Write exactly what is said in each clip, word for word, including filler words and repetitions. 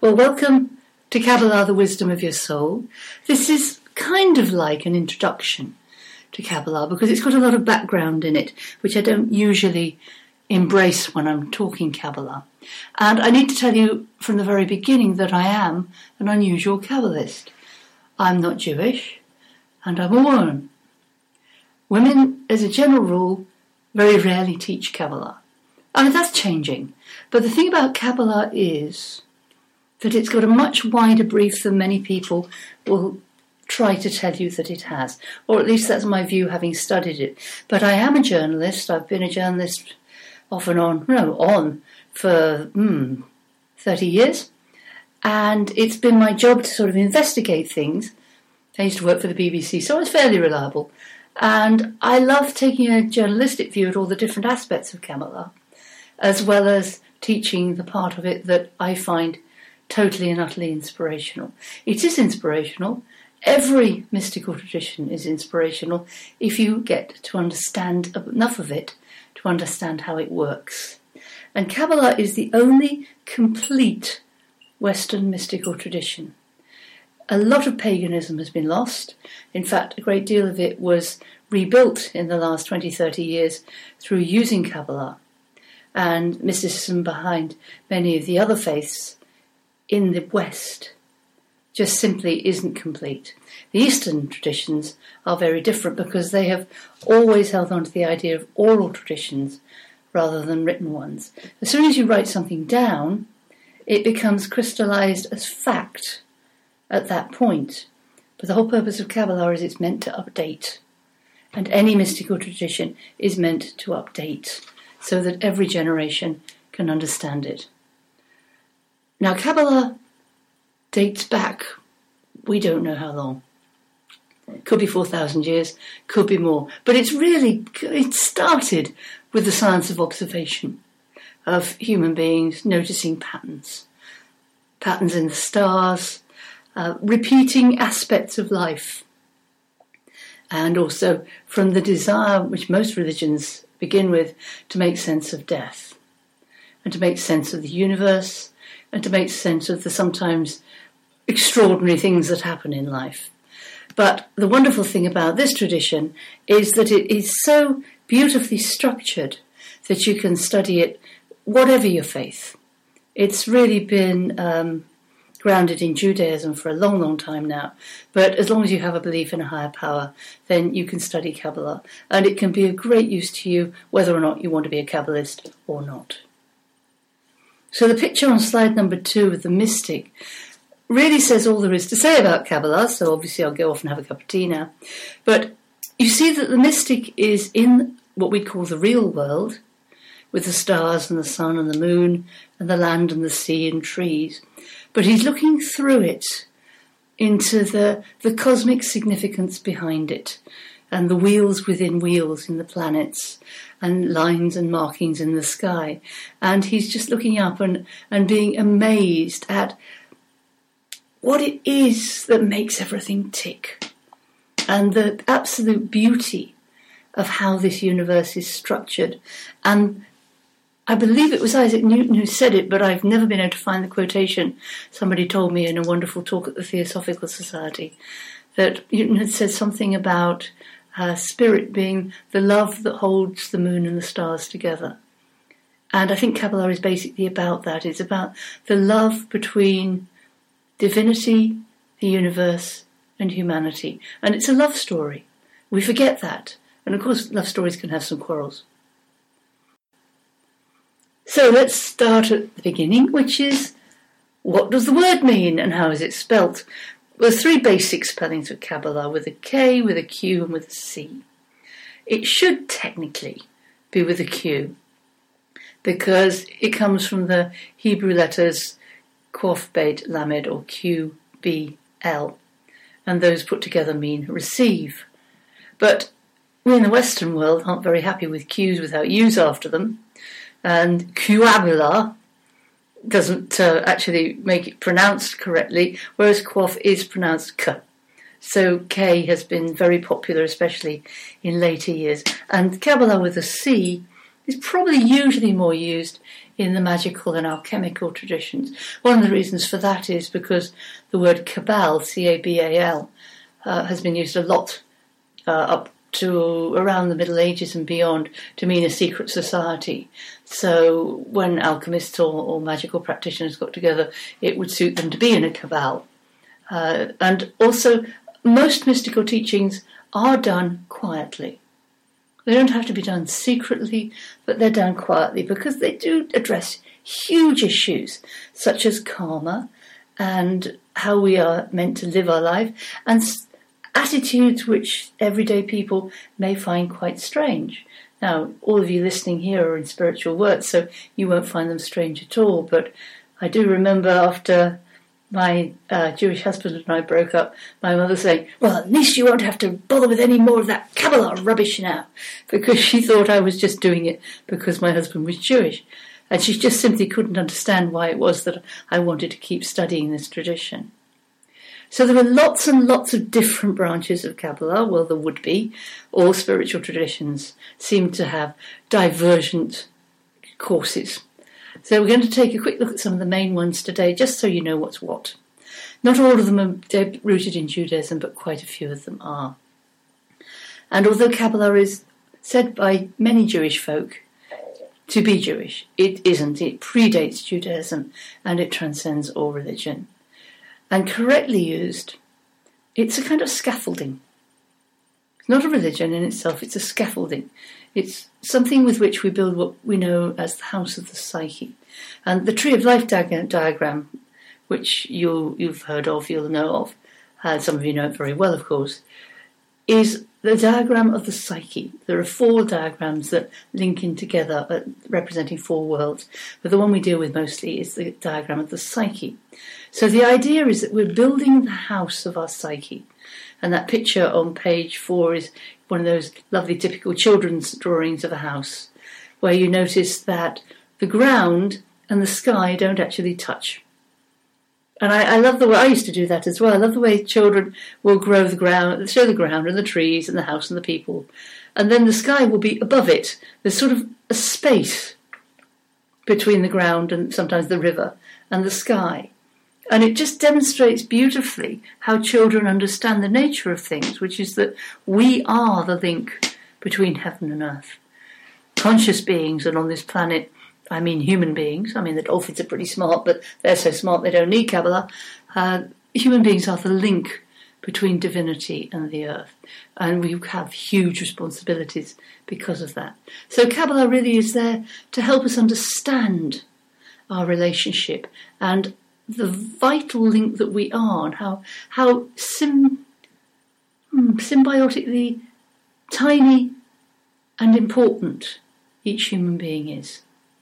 Well, welcome to Kabbalah, the Wisdom of Your Soul. This is kind of like an introduction to Kabbalah because it's got a lot of background in it, which I don't usually embrace when I'm talking Kabbalah. And I need to tell you from the very beginning that I am an unusual Kabbalist. I'm not Jewish, and I'm a woman. Women, as a general rule, very rarely teach Kabbalah. I mean, that's changing. But the thing about Kabbalah is that it's got a much wider brief than many people will try to tell you that it has. Or at least that's my view, having studied it. But I am a journalist. I've been a journalist off and on, no, on, for hmm, thirty years. And it's been my job to sort of investigate things. I used to work for the B B C, so I was fairly reliable. And I love taking a journalistic view at all the different aspects of Kabbalah, as well as teaching the part of it that I find totally and utterly inspirational. It is inspirational. Every mystical tradition is inspirational if you get to understand enough of it to understand how it works. And Kabbalah is the only complete Western mystical tradition. A lot of paganism has been lost. In fact, a great deal of it was rebuilt in the last twenty, thirty years through using Kabbalah. And mysticism behind many of the other faiths in the West just simply isn't complete. The Eastern traditions are very different because they have always held on to the idea of oral traditions rather than written ones. As soon as you write something down, it becomes crystallized as fact at that point. But the whole purpose of Kabbalah is it's meant to update. And any mystical tradition is meant to update so that every generation can understand it. Now, Kabbalah dates back, we don't know how long. Could be four thousand years, could be more. But it's really, it started with the science of observation, of human beings noticing patterns. Patterns in the stars, uh, repeating aspects of life. And also from the desire, which most religions begin with, to make sense of death. And to make sense of the universe, and to make sense of the sometimes extraordinary things that happen in life. But the wonderful thing about this tradition is that it is so beautifully structured that you can study it whatever your faith. It's really been um, grounded in Judaism for a long, long time now. But as long as you have a belief in a higher power, then you can study Kabbalah. And it can be of great use to you whether or not you want to be a Kabbalist or not. So the picture on slide number two of the mystic really says all there is to say about Kabbalah, so obviously I'll go off and have a cup of tea now. But you see that the mystic is in what we call the real world, with the stars and the sun and the moon and the land and the sea and trees. But he's looking through it into the, the cosmic significance behind it, and the wheels within wheels in the planets, and lines and markings in the sky. And he's just looking up and, and being amazed at what it is that makes everything tick, and the absolute beauty of how this universe is structured. And I believe it was Isaac Newton who said it, but I've never been able to find the quotation. Somebody told me in a wonderful talk at the Theosophical Society that Newton had said something about uh, spirit being the love that holds the moon and the stars together. And I think Kabbalah is basically about that. It's about the love between divinity, the universe, and humanity. And it's a love story. We forget that. And of course, love stories can have some quarrels. So let's start at the beginning, which is, what does the word mean and how is it spelt? Well, there's three basic spellings of Kabbalah, with a K, with a Q, and with a C. It should technically be with a Q, because it comes from the Hebrew letters Quoth, Bet, Lamed, or Q, B, L, and those put together mean receive. But we in the Western world aren't very happy with Qs without U's after them, and Quabula doesn't uh, actually make it pronounced correctly, whereas Quoth is pronounced K. So K has been very popular, especially in later years. And Kabbalah with a C is probably usually more used in the magical and alchemical traditions. One of the reasons for that is because the word Cabal, C A B A L, uh, has been used a lot uh, up to around the Middle Ages and beyond to mean a secret society. So when alchemists or, or magical practitioners got together, it would suit them to be in a cabal. Uh, and also, most mystical teachings are done quietly. They don't have to be done secretly, but they're done quietly because they do address huge issues such as karma and how we are meant to live our life, and attitudes which everyday people may find quite strange. Now, all of you listening here are in spiritual work, so you won't find them strange at all, but I do remember after my uh, Jewish husband and I broke up, my mother saying, well, at least you won't have to bother with any more of that Kabbalah rubbish now, because she thought I was just doing it because my husband was Jewish. And she just simply couldn't understand why it was that I wanted to keep studying this tradition. So there are lots and lots of different branches of Kabbalah. Well, there would be. All spiritual traditions seem to have divergent courses. So we're going to take a quick look at some of the main ones today, just so you know what's what. Not all of them are rooted in Judaism, but quite a few of them are. And although Kabbalah is said by many Jewish folk to be Jewish, it isn't. It predates Judaism and it transcends all religion. And correctly used, it's a kind of scaffolding. It's not a religion in itself, it's a scaffolding. It's something with which we build what we know as the house of the psyche. And the Tree of Life diagram, which you'll, you've heard of, you'll know of, uh, some of you know it very well, of course, is the diagram of the psyche. There are four diagrams that link in together, uh, representing four worlds. But the one we deal with mostly is the diagram of the psyche. So the idea is that we're building the house of our psyche. And that picture on page four is one of those lovely typical children's drawings of a house, where you notice that the ground and the sky don't actually touch. And I, I love the way, I used to do that as well. I love the way children will grow the ground, show the ground and the trees and the house and the people. And then the sky will be above it. There's sort of a space between the ground and sometimes the river and the sky. And it just demonstrates beautifully how children understand the nature of things, which is that we are the link between heaven and earth. Conscious beings, and on this planet, I mean human beings. I mean the dolphins are pretty smart, but they're so smart they don't need Kabbalah. Uh, human beings are the link between divinity and the earth. And we have huge responsibilities because of that. So Kabbalah really is there to help us understand our relationship and the vital link that we are, and how how sim, symbiotically tiny and important each human being is.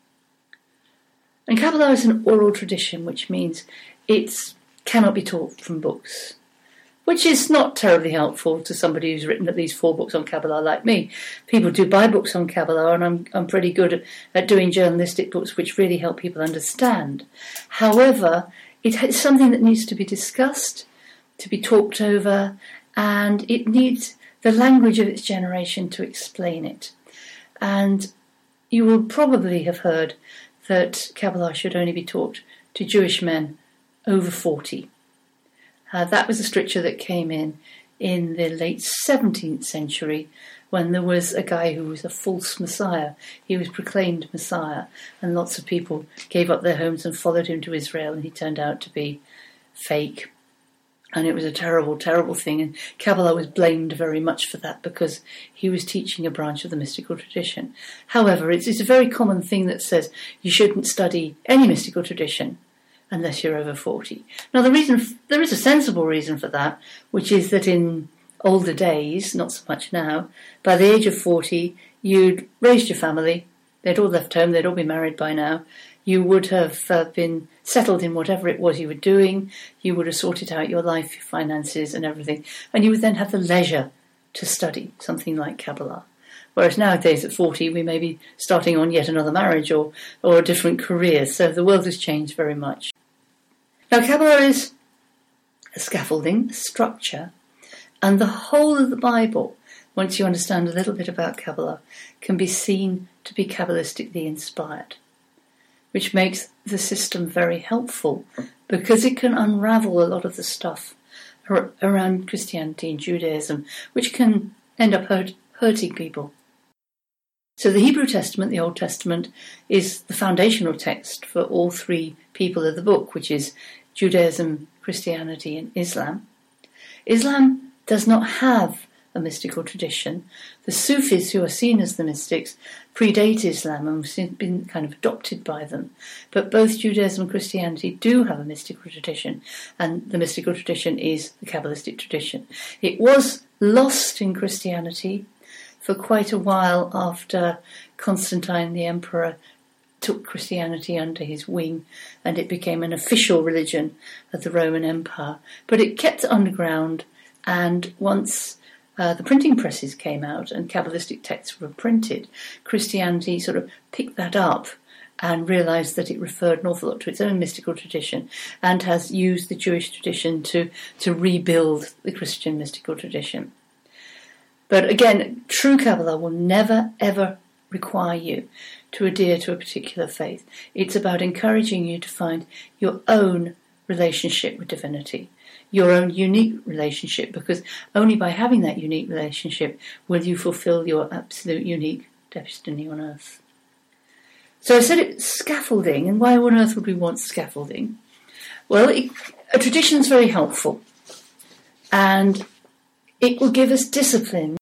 And Kabbalah is an oral tradition, which means it cannot be taught from books, which is not terribly helpful to somebody who's written at least four books on Kabbalah like me. People do buy books on Kabbalah, and I'm I'm pretty good at, at doing journalistic books which really help people understand. However, it's something that needs to be discussed, to be talked over, and it needs the language of its generation to explain it. And you will probably have heard that Kabbalah should only be taught to Jewish men over forty. Uh, that was a stricture that came in in the late seventeenth century, when there was a guy who was a false messiah. He was proclaimed messiah, and lots of people gave up their homes and followed him to Israel, and he turned out to be fake. And it was a terrible, terrible thing, and Kabbalah was blamed very much for that because he was teaching a branch of the mystical tradition. However, it's, it's a very common thing that says you shouldn't study any mystical tradition unless you're over forty. Now, the reason, there is a sensible reason for that, which is that in older days, not so much now, by the age of forty, you'd raised your family, they'd all left home, they'd all be married by now, you would have uh, been settled in whatever it was you were doing, you would have sorted out your life, your finances and everything, and you would then have the leisure to study something like Kabbalah. Whereas nowadays at forty, we may be starting on yet another marriage or, or a different career, so the world has changed very much. Now, Kabbalah is a scaffolding, a structure, and the whole of the Bible, once you understand a little bit about Kabbalah, can be seen to be Kabbalistically inspired. which makes the system very helpful because it can unravel a lot of the stuff around Christianity and Judaism, which can end up hurt, hurting people. So the Hebrew Testament, the Old Testament, is the foundational text for all three people of the book, which is Judaism, Christianity, and Islam. Islam does not have a mystical tradition. The Sufis, who are seen as the mystics, predate Islam and have been kind of adopted by them. But both Judaism and Christianity do have a mystical tradition, and the mystical tradition is the Kabbalistic tradition. It was lost in Christianity for quite a while after Constantine the Emperor took Christianity under his wing, and it became an official religion of the Roman Empire. But it kept underground, and once uh, the printing presses came out and Kabbalistic texts were printed, Christianity sort of picked that up and realised that it referred an awful lot to its own mystical tradition, and has used the Jewish tradition to, to rebuild the Christian mystical tradition. But again, true Kabbalah will never, ever require you to adhere to a particular faith. It's about encouraging you to find your own relationship with divinity, your own unique relationship, because only by having that unique relationship will you fulfill your absolute unique destiny on earth. So I said it's scaffolding, and why on earth would we want scaffolding? Well, it, a tradition is very helpful, and it will give us discipline,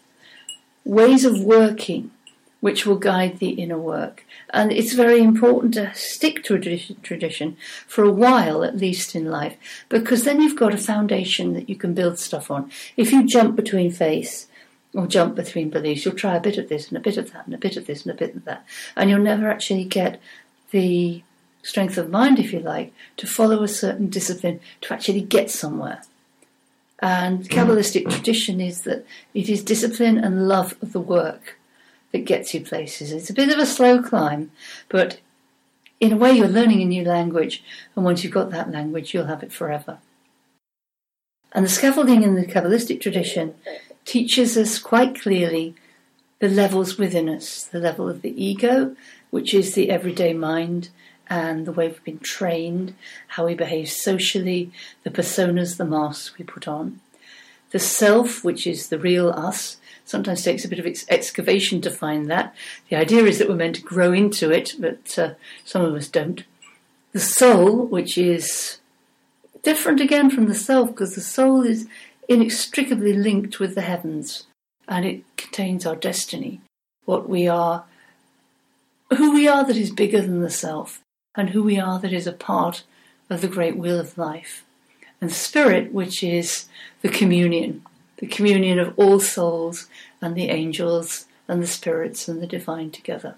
ways of working, which will guide the inner work. And it's very important to stick to a tradition for a while, at least in life, because then you've got a foundation that you can build stuff on. If you jump between faiths or jump between beliefs, you'll try a bit of this and a bit of that and a bit of this and a bit of that, and you'll never actually get the strength of mind, if you like, to follow a certain discipline to actually get somewhere. And Kabbalistic tradition is that it is discipline and love of the work that gets you places. It's a bit of a slow climb, but in a way you're learning a new language, and once you've got that language, you'll have it forever. And the scaffolding in the Kabbalistic tradition teaches us quite clearly the levels within us, the level of the ego, which is the everyday mind, and the way we've been trained, how we behave socially, the personas, the masks we put on. The self, which is the real us, sometimes takes a bit of ex- excavation to find that. The idea is that we're meant to grow into it, but uh, some of us don't. The soul, which is different again from the self, because the soul is inextricably linked with the heavens, and it contains our destiny, what we are, who we are that is bigger than the self, and who we are that is a part of the great wheel of life. And spirit, which is the communion, the communion of all souls and the angels and the spirits and the divine together.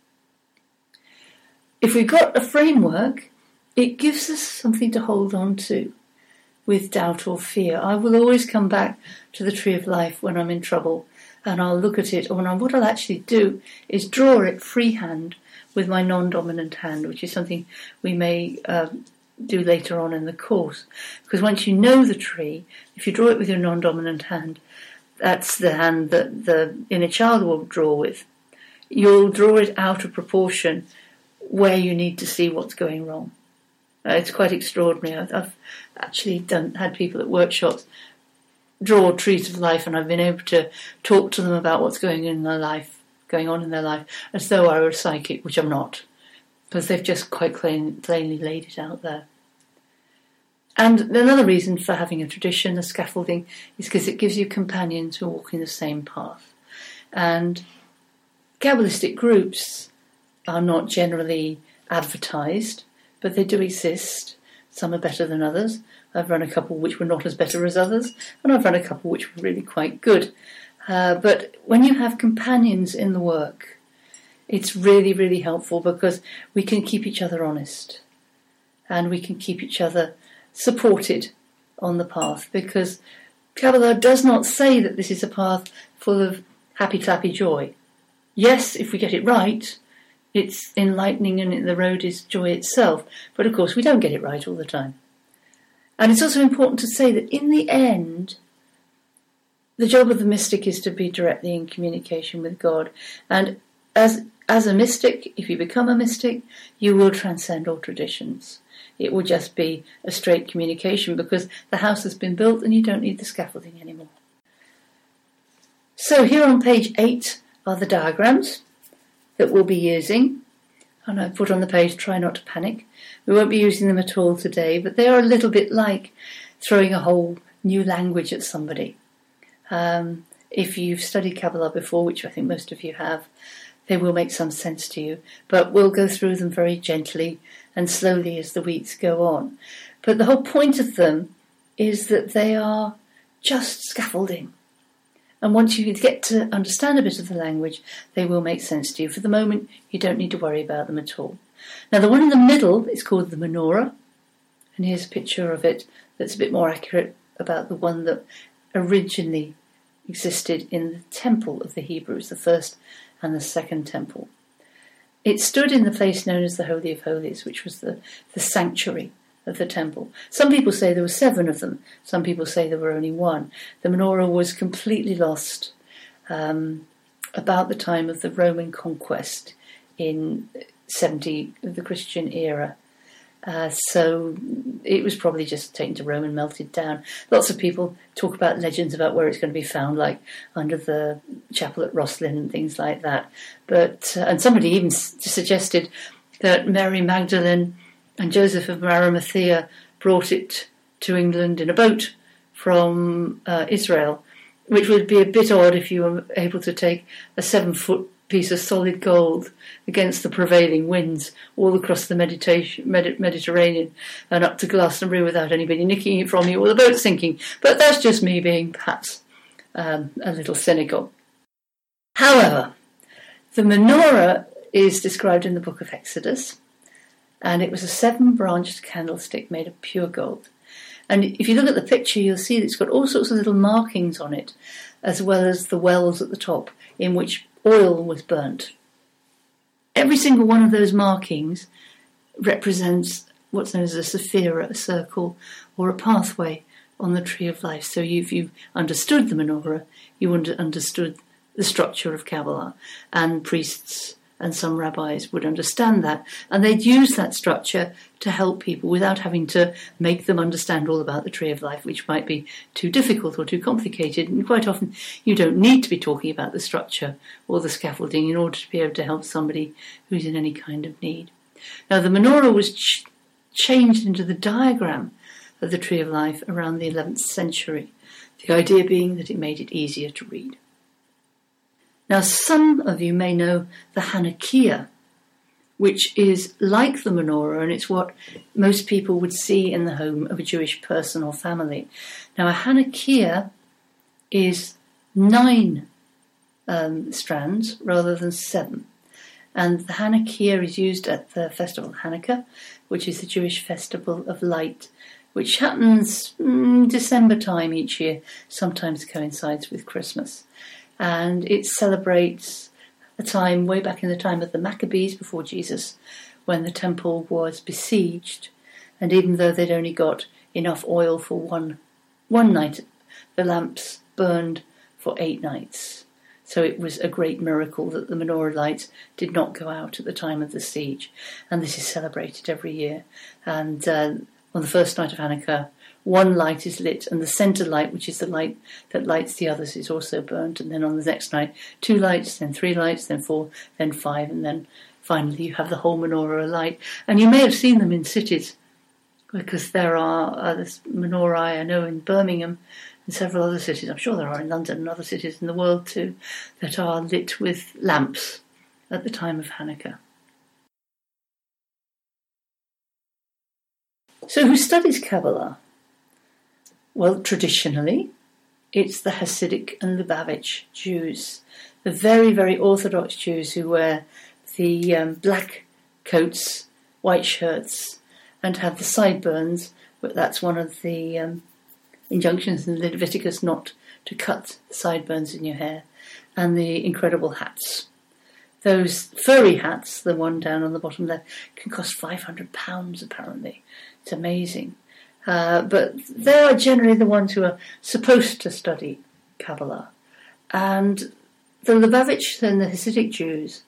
If we've got a framework, it gives us something to hold on to with doubt or fear. I will always come back to the tree of life when I'm in trouble, and I'll look at it, or what I'll actually do is draw it freehand with my non-dominant hand, which is something we may uh, do later on in the course. Because once you know the tree, if you draw it with your non-dominant hand, that's the hand that the inner child will draw with. You'll draw it out of proportion where you need to see what's going wrong. Uh, it's quite extraordinary. I've, I've actually done had people at workshops draw trees of life, and I've been able to talk to them about what's going in their life, going on in their life, as though I were a psychic, which I'm not, because they've just quite plain, plainly laid it out there. And another reason for having a tradition, a scaffolding, is because it gives you companions who are walking the same path. And Kabbalistic groups are not generally advertised, but they do exist. Some are better than others. I've run a couple which were not as better as others, and I've run a couple which were really quite good. Uh, but when you have companions in the work, it's really, really helpful, because we can keep each other honest, and we can keep each other supported on the path, because Kabbalah does not say that this is a path full of happy, clappy joy. Yes, if we get it right, it's enlightening and the road is joy itself, but of course we don't get it right all the time. And it's also important to say that in the end, the job of the mystic is to be directly in communication with God. And as as a mystic, if you become a mystic, you will transcend all traditions. It will just be a straight communication because the house has been built and you don't need the scaffolding anymore. So here on page eight are the diagrams that we'll be using. And I've put on the page, try not to panic. We won't be using them at all today, but they are a little bit like throwing a whole new language at somebody. Um, if you've studied Kabbalah before, which I think most of you have, they will make some sense to you. But we'll go through them very gently and slowly as the weeks go on. But the whole point of them is that they are just scaffolding. And once you get to understand a bit of the language, they will make sense to you. For the moment, you don't need to worry about them at all. Now, the one in the middle is called the menorah. And here's a picture of it that's a bit more accurate about the one that originally existed in the temple of the Hebrews, the first and the second temple. It stood in the place known as the Holy of Holies, which was the, the sanctuary of the temple. Some people say there were seven of them. Some people say there were only one. The menorah was completely lost um, about the time of the Roman conquest in seventy of the Christian era. Uh, so it was probably just taken to Rome and melted down. Lots of people talk about legends about where it's going to be found, like under the chapel at Rosslyn and things like that. But uh, and somebody even s- suggested that Mary Magdalene and Joseph of Arimathea brought it to England in a boat from uh, Israel, which would be a bit odd if you were able to take a seven-foot piece of solid gold against the prevailing winds all across the Medita- Medi- Mediterranean and up to Glastonbury without anybody nicking it from you or the boat sinking. But that's just me being perhaps um, a little cynical. However, the menorah is described in the book of Exodus, and it was a seven-branched candlestick made of pure gold. And if you look at the picture, you'll see that it's got all sorts of little markings on it, as well as the wells at the top in which oil was burnt. Every single one of those markings represents what's known as a sephira, a circle, or a pathway on the tree of life. So if you understood the menorah, you understood the structure of Kabbalah, and priests and some rabbis would understand that, and they'd use that structure to help people without having to make them understand all about the tree of life, which might be too difficult or too complicated. And quite often you don't need to be talking about the structure or the scaffolding in order to be able to help somebody who's in any kind of need. Now, the menorah was ch- changed into the diagram of the tree of life around the eleventh century, the idea being that it made it easier to read. Now, some of you may know the Hanukkah, which is like the menorah, and it's what most people would see in the home of a Jewish person or family. Now, a Hanukkah is nine um, strands rather than seven. And the Hanukkah is used at the festival of Hanukkah, which is the Jewish festival of light, which happens mm, December time each year, sometimes coincides with Christmas. And it celebrates a time way back in the time of the Maccabees before Jesus, when the temple was besieged, and even though they'd only got enough oil for one one night, the lamps burned for eight nights. So it was a great miracle that the menorah lights did not go out at the time of the siege, and this is celebrated every year. And uh, on the first night of Hanukkah, one light is lit, and the centre light, which is the light that lights the others, is also burnt. And then on the next night, two lights, then three lights, then four, then five, and then finally you have the whole menorah alight. And you may have seen them in cities, because there are uh, this menorah, I know, in Birmingham and several other cities. I'm sure there are in London and other cities in the world too, that are lit with lamps at the time of Hanukkah. So who studies Kabbalah? Well, traditionally, it's the Hasidic and Lubavitch Jews, the very, very Orthodox Jews who wear the um, black coats, white shirts, and have the sideburns. But that's one of the um, injunctions in Leviticus, not to cut the sideburns in your hair, and the incredible hats. Those furry hats, the one down on the bottom left, can cost five hundred pounds apparently. It's amazing. Uh, but they are generally the ones who are supposed to study Kabbalah. And the Lubavitch and the Hasidic Jews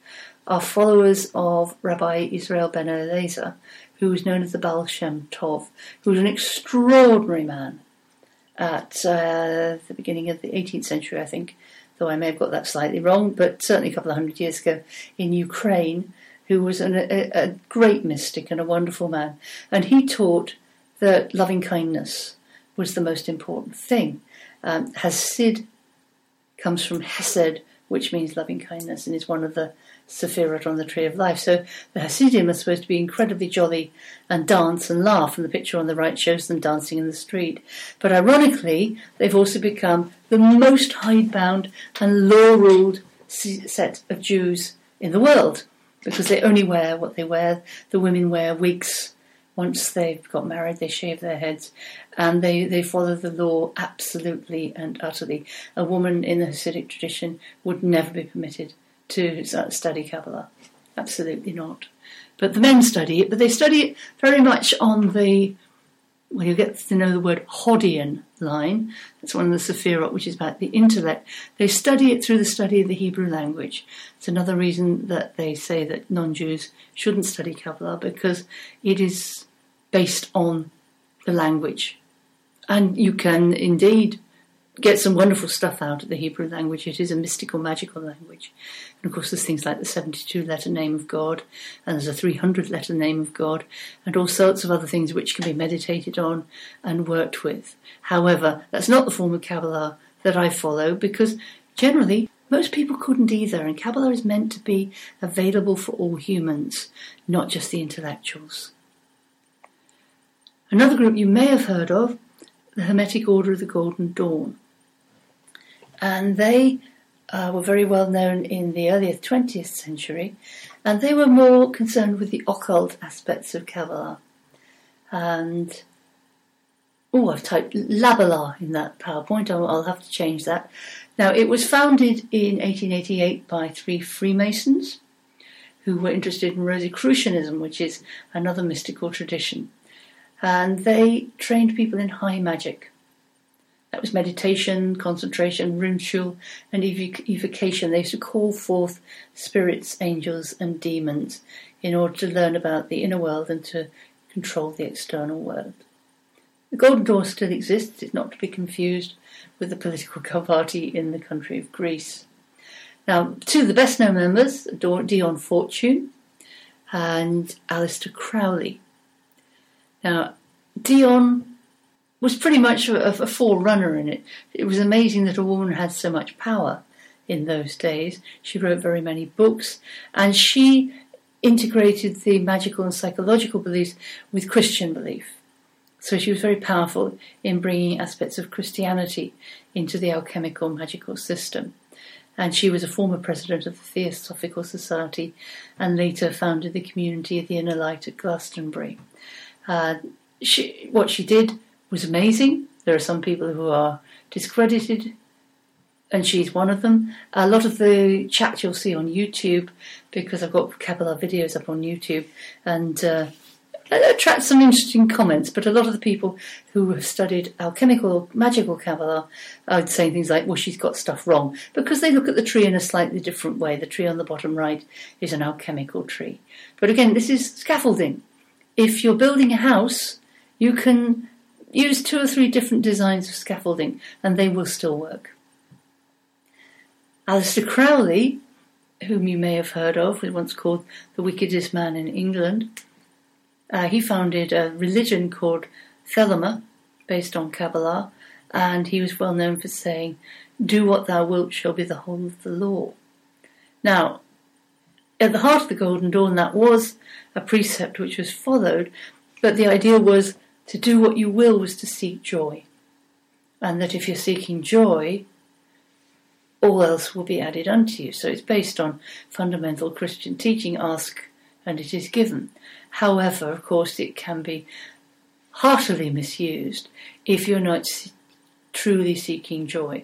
are followers of Rabbi Israel ben Eliezer, who was known as the Baal Shem Tov, who was an extraordinary man at uh, the beginning of the eighteenth century, I think, though I may have got that slightly wrong, but certainly a couple of hundred years ago in Ukraine, who was an, a, a great mystic and a wonderful man. And he taught that loving kindness was the most important thing. Um, Hasid comes from Hesed, which means loving kindness, and is one of the Sephirot on the Tree of Life. So the Hasidim are supposed to be incredibly jolly and dance and laugh, and the picture on the right shows them dancing in the street. But ironically, they've also become the most hidebound and law-ruled set of Jews in the world, because they only wear what they wear. The women wear wigs. Once they've got married, they shave their heads, and they, they follow the law absolutely and utterly. A woman in the Hasidic tradition would never be permitted to study Kabbalah. Absolutely not. But the men study it, but they study it very much on the, well, you get to know the word Hodian line. That's one of the Sephirot, which is about the intellect. They study it through the study of the Hebrew language. It's another reason that they say that non-Jews shouldn't study Kabbalah, because it is based on the language. And you can indeed get some wonderful stuff out of the Hebrew language. It is a mystical, magical language. And of course there's things like the seventy-two letter name of God, and there's a three hundred letter name of God, and all sorts of other things which can be meditated on and worked with. However, that's not the form of Kabbalah that I follow, because generally most people couldn't either, and Kabbalah is meant to be available for all humans, not just the intellectuals. Another group you may have heard of, the Hermetic Order of the Golden Dawn. And they uh, were very well known in the earlier twentieth century, and they were more concerned with the occult aspects of Kabbalah. And, oh, I've typed Labbalah in that PowerPoint, I'll, I'll have to change that. Now, it was founded in eighteen eighty-eight by three Freemasons who were interested in Rosicrucianism, which is another mystical tradition. And they trained people in high magic. That was meditation, concentration, ritual, and evocation. They used to call forth spirits, angels, and demons in order to learn about the inner world and to control the external world. The Golden Dawn still exists. It's not to be confused with the political party in the country of Greece. Now, two of the best-known members, Dion Fortune and Aleister Crowley. Now, Dion was pretty much a, a forerunner in it. It was amazing that a woman had so much power in those days. She wrote very many books, and she integrated the magical and psychological beliefs with Christian belief. So she was very powerful in bringing aspects of Christianity into the alchemical magical system. And she was a former president of the Theosophical Society and later founded the Community of the Inner Light at Glastonbury. Uh, she, what she did was amazing. There are some people who are discredited, and she's one of them. A lot of the chat you'll see on YouTube, because I've got Kabbalah videos up on YouTube, and uh, it attracts some interesting comments, but a lot of the people who have studied alchemical, magical Kabbalah are saying things like, well, she's got stuff wrong, because they look at the tree in a slightly different way. The tree on the bottom right is an alchemical tree. But again, this is scaffolding. If you're building a house, you can use two or three different designs of scaffolding, and they will still work. Aleister Crowley, whom you may have heard of, was once called the wickedest man in England. Uh, he founded a religion called Thelema, based on Kabbalah, and he was well known for saying, "Do what thou wilt shall be the whole of the law." Now, at the heart of the Golden Dawn, that was a precept which was followed, but the idea was to do what you will was to seek joy. And that if you're seeking joy, all else will be added unto you. So it's based on fundamental Christian teaching, ask and it is given. However, of course, it can be heartily misused if you're not truly seeking joy.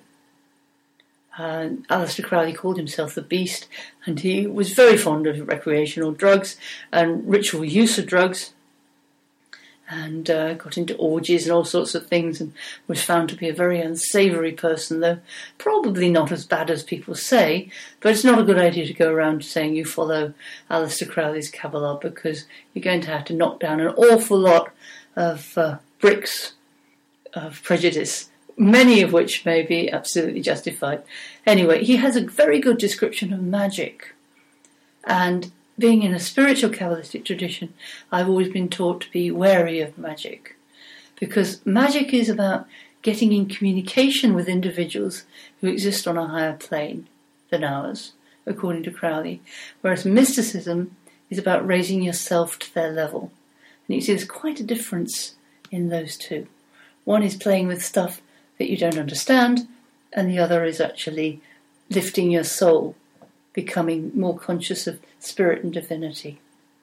Uh, Aleister Crowley called himself the Beast, and he was very fond of recreational drugs and ritual use of drugs. and uh, got into orgies and all sorts of things, and was found to be a very unsavoury person, though probably not as bad as people say. But it's not a good idea to go around saying you follow Aleister Crowley's Kabbalah, because you're going to have to knock down an awful lot of uh, bricks of prejudice, many of which may be absolutely justified. Anyway, he has a very good description of magic, and being in a spiritual Kabbalistic tradition, I've always been taught to be wary of magic, because magic is about getting in communication with individuals who exist on a higher plane than ours, according to Crowley, whereas mysticism is about raising yourself to their level. And you see there's quite a difference in those two. One is playing with stuff that you don't understand, and the other is actually lifting your soul, becoming more conscious of spirit and divinity.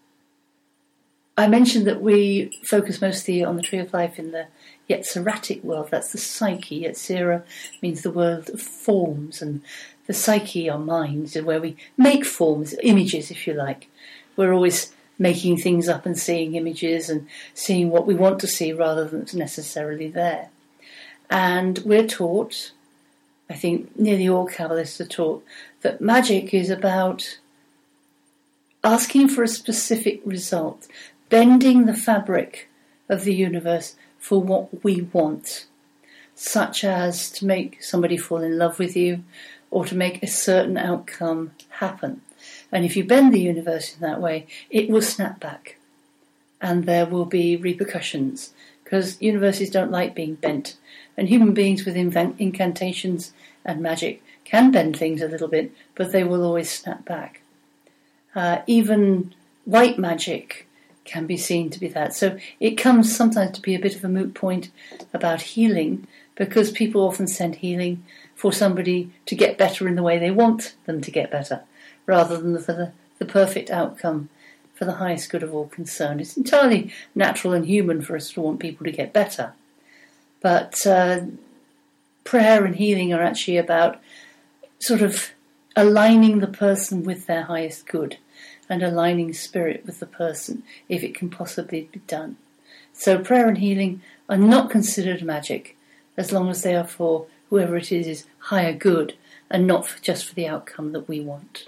I mentioned that we focus mostly on the Tree of Life in the Yetziratic world. That's the psyche. Yetzira means the world of forms, and the psyche, our minds, are where we make forms, images, if you like. We're always making things up and seeing images and seeing what we want to see rather than it's necessarily there. And we're taught, I think nearly all Kabbalists are taught, that magic is about asking for a specific result, bending the fabric of the universe for what we want, such as to make somebody fall in love with you or to make a certain outcome happen. And if you bend the universe in that way, it will snap back and there will be repercussions, because universes don't like being bent. And human beings with inv- incantations and magic can bend things a little bit, but they will always snap back. Uh, even white magic can be seen to be that. So it comes sometimes to be a bit of a moot point about healing, because people often send healing for somebody to get better in the way they want them to get better, rather than for the, the perfect outcome for the highest good of all concerned. It's entirely natural and human for us to want people to get better. But uh, prayer and healing are actually about sort of aligning the person with their highest good and aligning spirit with the person, if it can possibly be done. So prayer and healing are not considered magic, as long as they are for whoever it is is higher good and not for, just for the outcome that we want.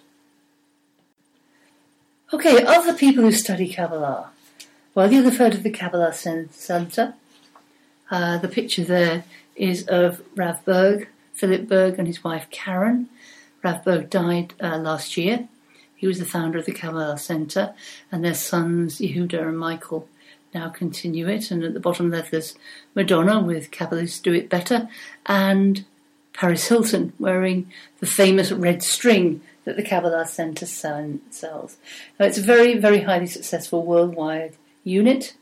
Okay, other people who study Kabbalah. Well, you'll have heard of the Kabbalah Center. Uh, the picture there is of Rav Berg, Philip Berg, and his wife Karen. Rav Berg died uh, last year. He was the founder of the Kabbalah Center, and their sons Yehuda and Michael now continue it. And at the bottom there, there's Madonna with Kabbalists Do It Better, and Paris Hilton wearing the famous red string that the Kabbalah Center sells. Now, it's a very, very highly successful worldwide unit,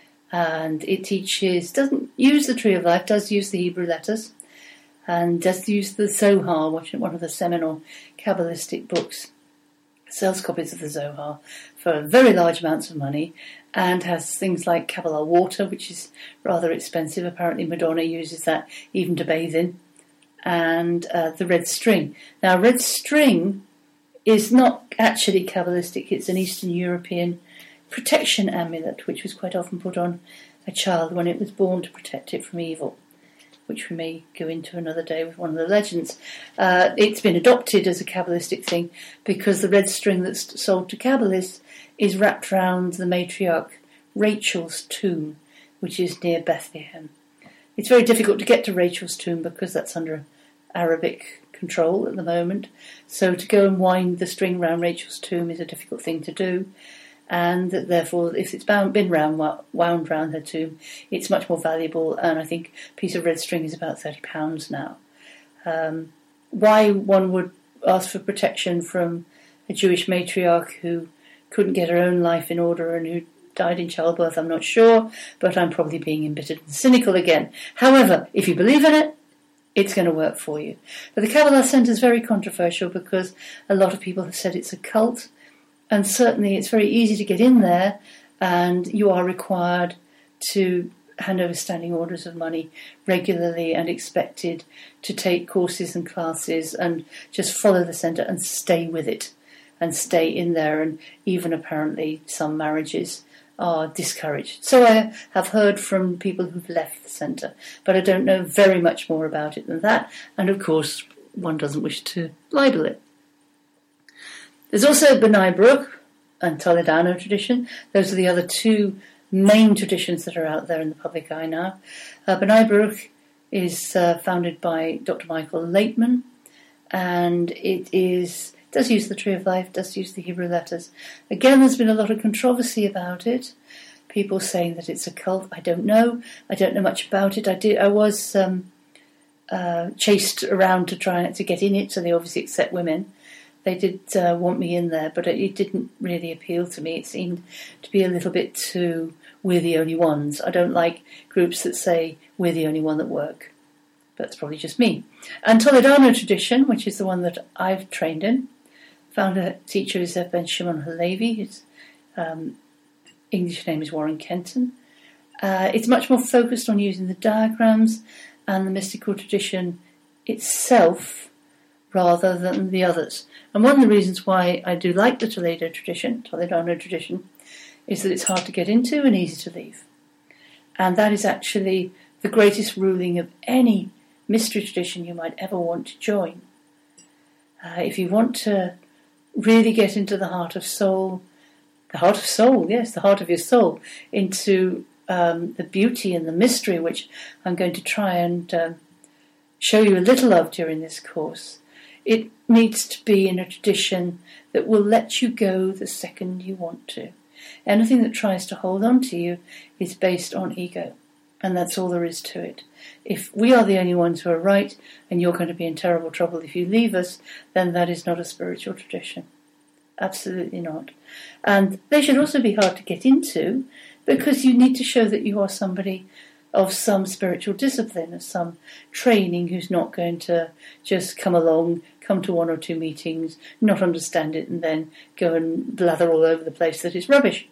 and it teaches, doesn't use the Tree of Life, does use the Hebrew letters, and does use the Zohar, one of the seminal Kabbalistic books. Sells copies of the Zohar for very large amounts of money, and has things like Kabbalah water, which is rather expensive. Apparently Madonna uses that even to bathe in. And uh, the red string. Now, red string is not actually Kabbalistic. It's an Eastern European protection amulet, which was quite often put on a child when it was born to protect it from evil, which we may go into another day with one of the legends. Uh, it's been adopted as a Kabbalistic thing because the red string that's sold to Kabbalists is wrapped around the matriarch Rachel's tomb, which is near Bethlehem. It's very difficult to get to Rachel's tomb because that's under Arabic control at the moment. So to go and wind the string round Rachel's tomb is a difficult thing to do. And therefore, if it's bound, been round, wound round her tomb, it's much more valuable. And I think a piece of red string is about thirty pounds now. Um, why one would ask for protection from a Jewish matriarch who couldn't get her own life in order and who died in childbirth, I'm not sure, but I'm probably being embittered and cynical again. However, if you believe in it, it's going to work for you. But the Kabbalah Center is very controversial because a lot of people have said it's a cult. And certainly it's very easy to get in there, and you are required to hand over standing orders of money regularly and expected to take courses and classes and just follow the centre and stay with it and stay in there. And even apparently some marriages are discouraged. So I have heard from people who've left the centre, but I don't know very much more about it than that. And of course, one doesn't wish to libel it. There's also B'nai B'rith and Toledano tradition. Those are the other two main traditions that are out there in the public eye now. Uh, B'nai B'rith is uh, founded by Doctor Michael Laitman, and it is does use the Tree of Life, does use the Hebrew letters. Again, there's been a lot of controversy about it. People saying that it's a cult. I don't know. I don't know much about it. I did. I was um, uh, chased around to try to get in it, so they obviously accept women. They did uh, want me in there, but it didn't really appeal to me. It seemed to be a little bit too, we're the only ones. I don't like groups that say we're the only one that work. That's probably just me. And Toledano tradition, which is the one that I've trained in, founder teacher is Ben Shimon Halevi. His um, English name is Warren Kenton. Uh, it's much more focused on using the diagrams and the mystical tradition itself rather than the others. And one of the reasons why I do like the Toledo tradition, Toledano tradition, is that it's hard to get into and easy to leave. And that is actually the greatest ruling of any mystery tradition you might ever want to join. Uh, if you want to really get into the heart of soul, the heart of soul, yes, the heart of your soul, into um, the beauty and the mystery, which I'm going to try and um, show you a little of during this course, it needs to be in a tradition that will let you go the second you want to. Anything that tries to hold on to you is based on ego, and that's all there is to it. If we are the only ones who are right, and you're going to be in terrible trouble if you leave us, then that is not a spiritual tradition. Absolutely not. And they should also be hard to get into, because you need to show that you are somebody of some spiritual discipline, of some training, who's not going to just come along, come to one or two meetings, not understand it, and then go and blather all over the place that it's rubbish.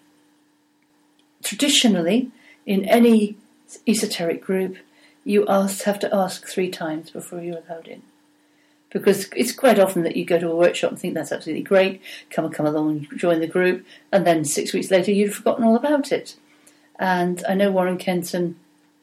Traditionally, in any esoteric group, you ask, have to ask three times before you're allowed in. Because it's quite often that you go to a workshop and think that's absolutely great, come come along and join the group, and then six weeks later you've forgotten all about it. And I know Warren Kenton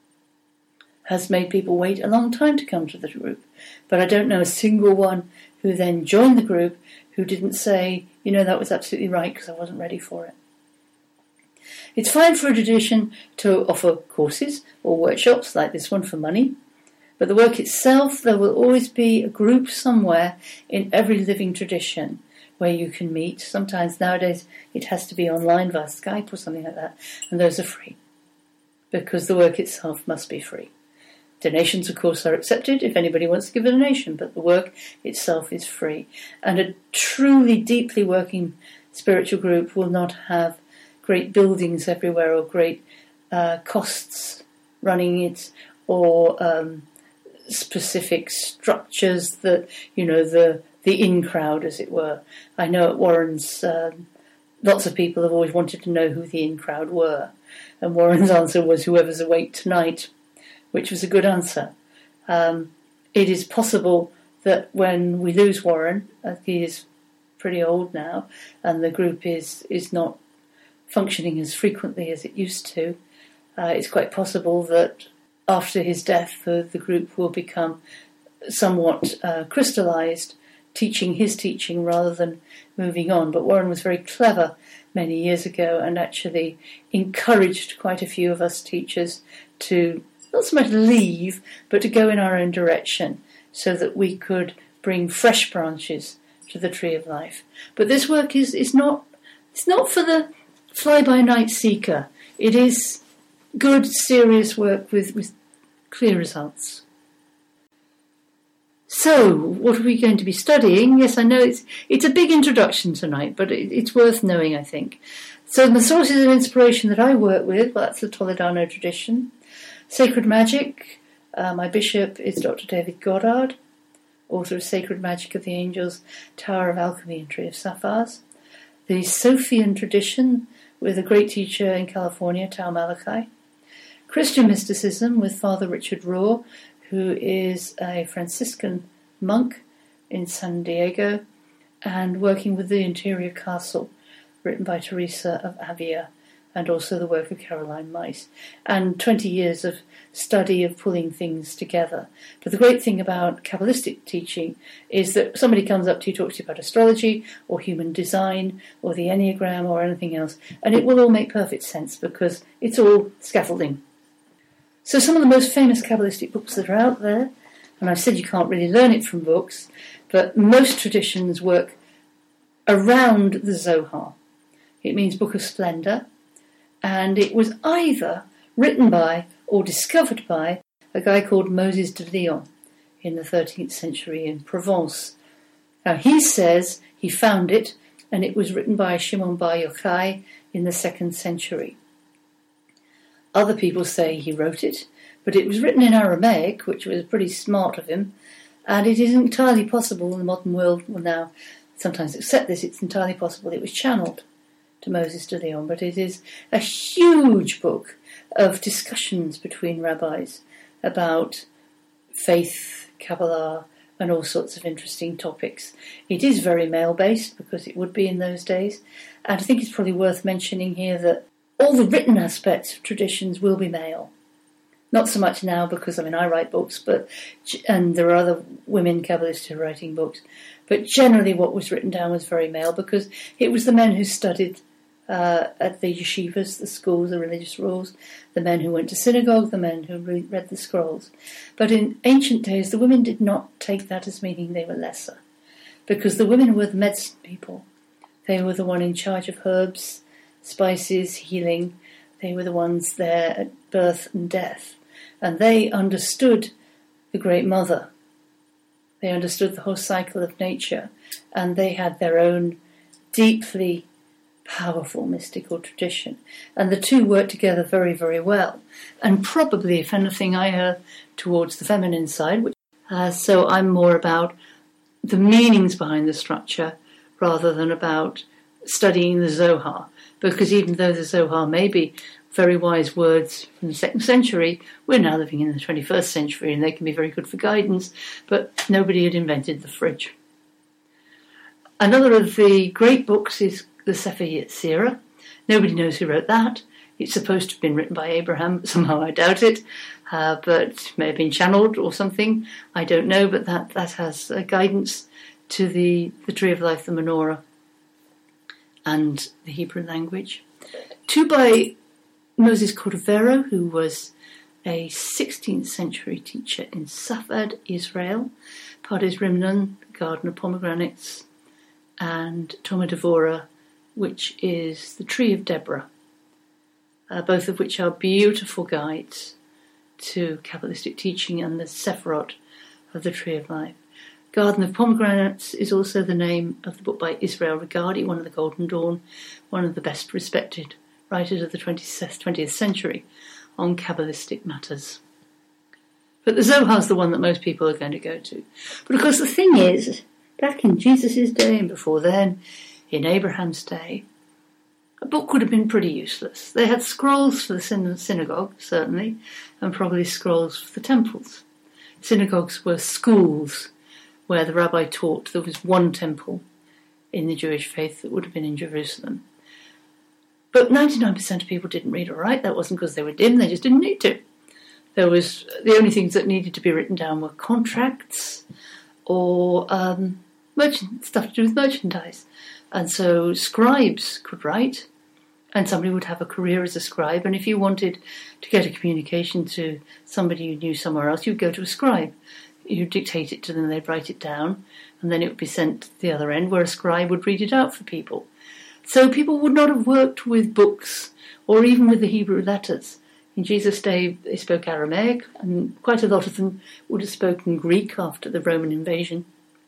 has made people wait a long time to come to the group, but I don't know a single one who then joined the group who didn't say, you know, that was absolutely right because I wasn't ready for it. It's fine for a tradition to offer courses or workshops like this one for money, but the work itself, there will always be a group somewhere in every living tradition where you can meet. Sometimes nowadays it has to be online via Skype or something like that, and those are free because the work itself must be free. Donations, of course, are accepted if anybody wants to give a donation, but the work itself is free. And a truly deeply working spiritual group will not have great buildings everywhere or great uh, costs running it, or um, specific structures that, you know, the the in crowd, as it were. I know at Warren's, um, lots of people have always wanted to know who the in crowd were, and Warren's answer was whoever's awake tonight, which was a good answer. Um, it is possible that when we lose Warren, uh, he is pretty old now, and the group is is not functioning as frequently as it used to, uh, it's quite possible that after his death the, the group will become somewhat uh, crystallized, teaching his teaching rather than moving on. But Warren was very clever many years ago and actually encouraged quite a few of us teachers to not so much leave, but to go in our own direction so that we could bring fresh branches to the Tree of Life. But this work is, is not it's not for the fly-by-night seeker. It is good, serious work with, with clear results. So, what are we going to be studying? Yes, I know it's it's a big introduction tonight, but it, it's worth knowing, I think. So the sources of inspiration that I work with, well, that's the Toledano tradition. Sacred Magic, uh, my bishop is Doctor David Goddard, author of Sacred Magic of the Angels, Tower of Alchemy and Tree of Sapphires. The Sophian tradition with a great teacher in California, Tao Malachi. Christian mysticism with Father Richard Rohr, who is a Franciscan monk in San Diego, and working with the Interior Castle, written by Teresa of Avila, and also the work of Caroline Myss, and twenty years of study of pulling things together. But the great thing about Kabbalistic teaching is that somebody comes up to you, talks to you about astrology or human design or the Enneagram or anything else, and it will all make perfect sense because it's all scaffolding. So some of the most famous Kabbalistic books that are out there, and I've said you can't really learn it from books, but most traditions work around the Zohar. It means Book of Splendor, and it was either written by or discovered by a guy called Moses de Leon in the thirteenth century in Provence. Now he says he found it, and it was written by Shimon Bar Yochai in the second century. Other people say he wrote it, but it was written in Aramaic, which was pretty smart of him, and it is entirely possible, the modern world will now sometimes accept this, it's entirely possible it was channeled to Moses de Leon, but it is a huge book of discussions between rabbis about faith, Kabbalah, and all sorts of interesting topics. It is very male-based, because it would be in those days, and I think it's probably worth mentioning here that all the written aspects of traditions will be male. Not so much now, because, I mean, I write books, but and there are other women Kabbalists who are writing books, but generally what was written down was very male, because it was the men who studied uh, at the yeshivas, the schools, the religious rules, the men who went to synagogue, the men who re- read the scrolls. But in ancient days, the women did not take that as meaning they were lesser, because the women were the medicine people. They were the one in charge of herbs, spices, healing. They were the ones there at birth and death. And they understood the Great Mother. They understood the whole cycle of nature. And they had their own deeply powerful mystical tradition. And the two worked together very, very well. And probably, if anything, I err towards the feminine side. Which, uh, so I'm more about the meanings behind the structure rather than about studying the Zohar. Because even though the Zohar may be very wise words from the second century, we're now living in the twenty-first century and they can be very good for guidance, but nobody had invented the fridge. Another of the great books is the Sefer Yetzirah. Nobody knows who wrote that. It's supposed to have been written by Abraham, but somehow I doubt it, uh, but it may have been channeled or something. I don't know, but that, that has uh, guidance to the, the Tree of Life, the Menorah, and the Hebrew language. Two by Moses Cordovero, who was a sixteenth century teacher in Safed, Israel, Pardes Rimnon, Garden of Pomegranates, and Toma Devora, which is the Tree of Deborah, uh, both of which are beautiful guides to Kabbalistic teaching and the Sephirot of the Tree of Life. Garden of Pomegranates is also the name of the book by Israel Regardie, one of the Golden Dawn, one of the best respected writers of the twentieth century on Kabbalistic matters. But the Zohar is the one that most people are going to go to. But of course the thing is, back in Jesus' day and before then, in Abraham's day, a book would have been pretty useless. They had scrolls for the syn- synagogue, certainly, and probably scrolls for the temples. Synagogues were schools where the rabbi taught. There was one temple in the Jewish faith that would have been in Jerusalem. But ninety-nine percent of people didn't read or write. That wasn't because they were dim, they just didn't need to. There was, the only things that needed to be written down were contracts or um, merchant, stuff to do with merchandise. And so scribes could write, and somebody would have a career as a scribe. And if you wanted to get a communication to somebody you knew somewhere else, you'd go to a scribe. You dictate it to them, they'd write it down, and then it would be sent to the other end where a scribe would read it out for people. So people would not have worked with books or even with the Hebrew letters. In Jesus' day, they spoke Aramaic, and quite a lot of them would have spoken Greek after the Roman invasion,